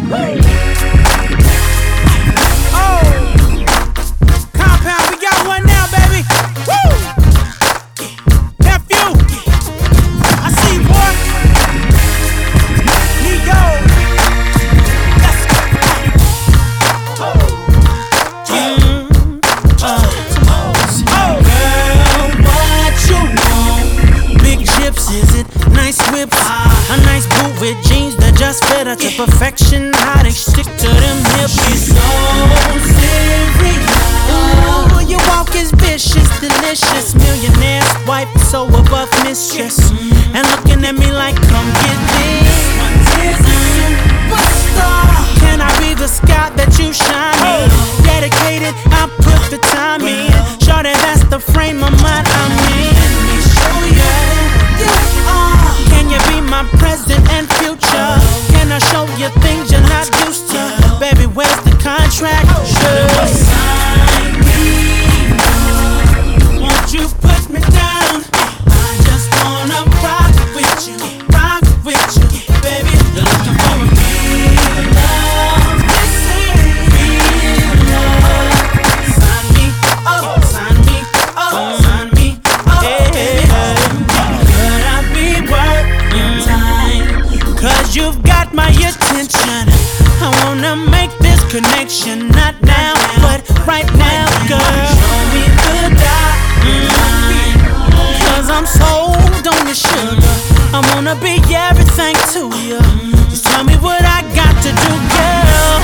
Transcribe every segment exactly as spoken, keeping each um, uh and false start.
To perfection, how they stick to them hips. She's so serious. Ooh, your walk is vicious, delicious. Millionaire's wife, so above mistress. And looking at me like, come get this. Superstar. Can I be the sky that you shine in? Dedicated, I put the time in. Shorty, that's the frame of mind I'm in. Let me show you you are. Can you be my present and future? Can I show you things you're not used to? Baby, where's the contract? Sure. Sign me up. Won't you put me down? I just wanna rock with you, rock with you, baby. You're looking for a real love. This ain't real love. Sign me up, sign me up, sign me up, baby. Could I be worth your time? Cause you've got my attention. I wanna make this connection, not now, but right now, girl. Show me the dot line. Cause I'm sold on your sugar. I wanna be everything to you. Just tell me what I got to do, girl.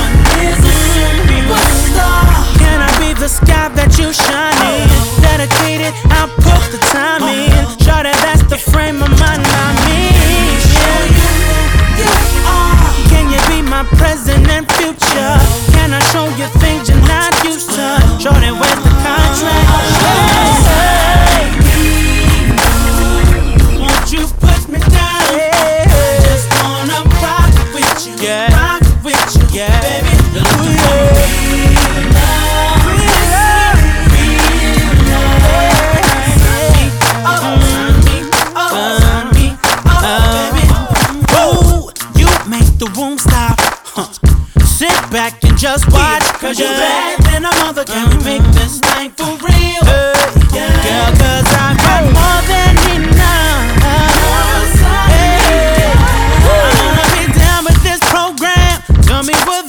Can I be the sky that you shine in? Dedicated, I put the time in. Shorty, that's the frame of mind I'm in. Can you be my present and future? Can I show you things you're not used to? Shorty, where's the contract? Hey, won't you put me down? I just wanna rock with you, yeah. Rock with you, yeah. Baby, you're looking for real love, real love, real love. Sign me up, sign me up, sign me up, baby. Ooh, you make the room stop. Huh. Sit back and just watch. Cause you're bad than a mother. Can we make this thing for real? Hey, yeah. Girl, cause I got more than enough. Hey, I wanna be down with this program. Tell me what